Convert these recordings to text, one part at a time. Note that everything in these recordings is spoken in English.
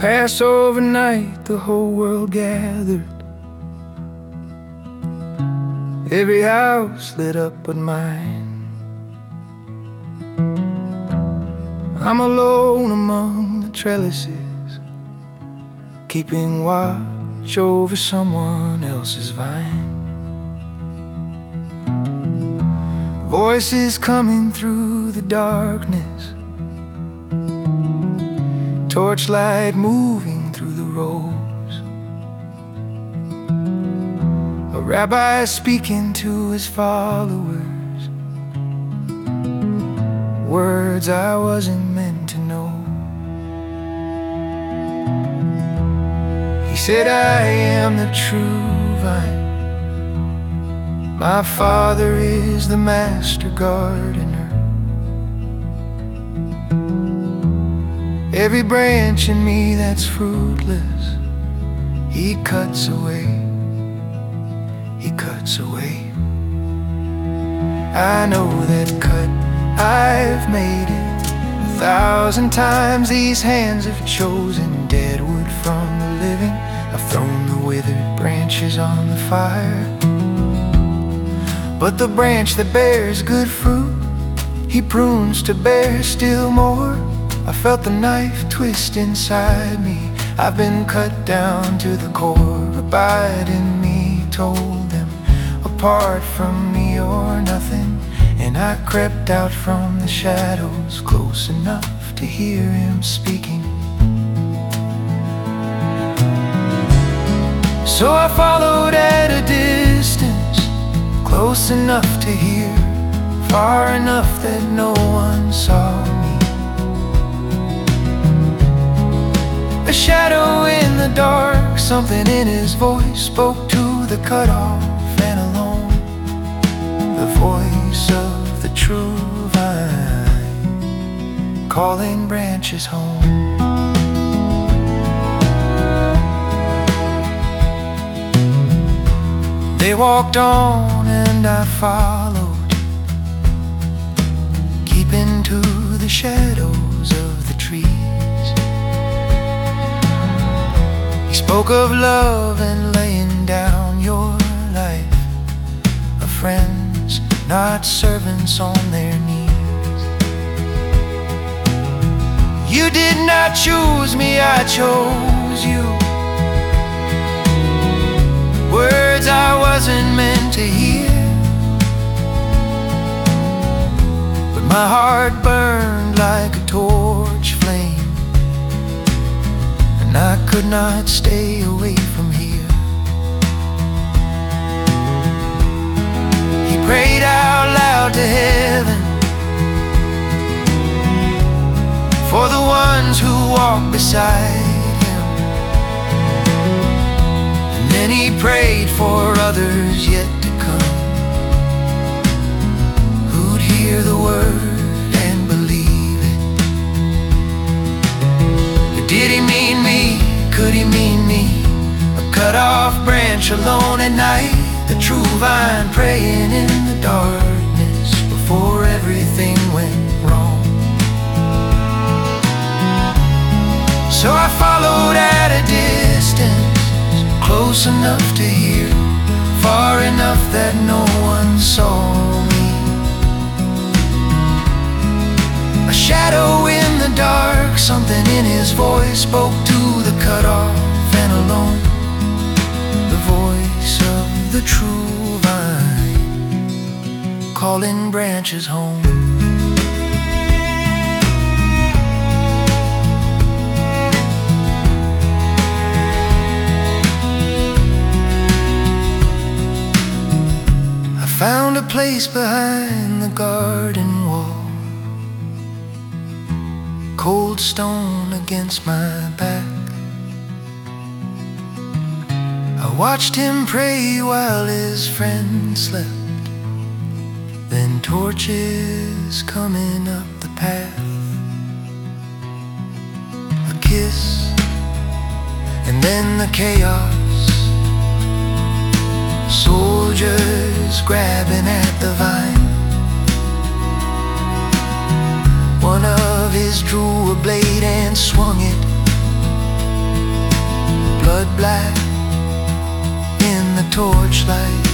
Passover night, the whole world gathered. Every house lit up but mine. I'm alone among the trellises, keeping watch over someone else's vine. Voices coming through the darkness, torchlight moving through the rows. A rabbi speaking to his followers, words I wasn't meant to know. He said, I am the true vine. My Father is the master gardener. Every branch in me that's fruitless, He cuts away, He cuts away. I know that cut, I've made it 1,000 times. These hands have chosen dead wood from the living. I've thrown the withered branches on the fire, but the branch that bears good fruit, He prunes to bear still more. I felt the knife twist inside me. I've been cut down to the core. Abide in me, told them. Apart from me or nothing. And I crept out from the shadows, close enough to hear Him speaking. So I followed at a distance, close enough to hear, far enough that no one saw me. A shadow in the dark, something in His voice spoke to the cut off and alone. The voice of the true vine, calling branches home. They walked on and I followed, keeping to the shadows of the trees. He spoke of love and laying down your life, of friends, not servants on their knees. You did not choose me, I chose you. Words I wasn't meant to hear, but my heart burned like a torch flame, and I could not stay away from here. He prayed out loud to heaven for the ones who walk beside Him, and then He prayed for others yet to come, who'd hear the word and believe it. But did He mean me? Could He mean me? A cut off branch alone at night, the true vine praying in the darkness before everything went wrong. So I followed at a distance, close enough to hear, far enough that no one saw me. A shadow in the dark, something in His voice spoke to the cut off and alone. The voice of the true vine, calling branches home. Found a place behind the garden wall, cold stone against my back. I watched him pray while his friend slept, then torches coming up the path. A kiss, and then the chaos, soldiers grabbing at the vine. One of his drew a blade and swung it blood black in the torchlight.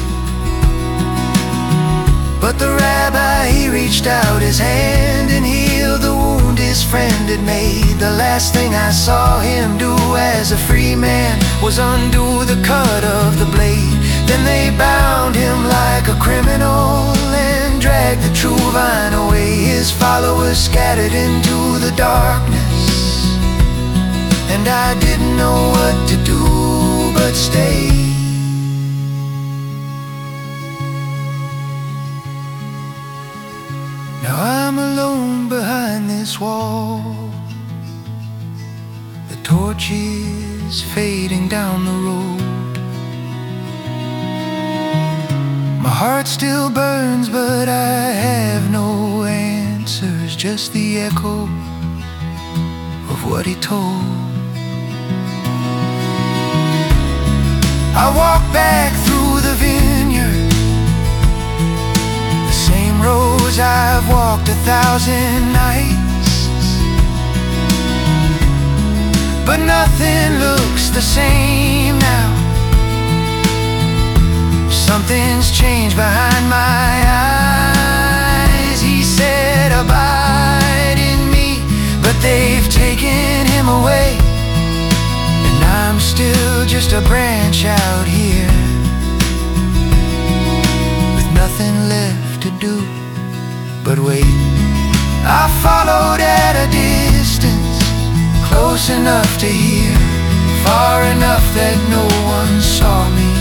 But the rabbi, he reached out his hand and healed the wound his friend had made. The last thing I saw him do as a free man was undo the cut of the blade. Then they bound him like a criminal and dragged the true vine away. His followers scattered into the darkness, and I didn't know what to do but stay. Now I'm alone behind this wall. The torch is fading down the road. My heart still burns, but I have no answers, just the echo of what he told. I walk back through the vineyard, the same roads I've walked 1,000 nights, but nothing looks the same now. Something's changed behind my eyes. He said, abide in me, but they've taken him away, and I'm still just a branch out here with nothing left to do but wait. I followed at a distance, close enough to hear, far enough that no one saw me.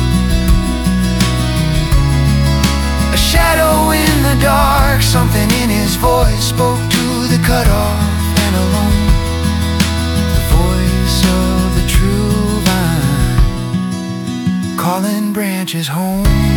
A shadow in the dark, something in his voice spoke to the cut off and alone. The voice of the true vine, calling branches home.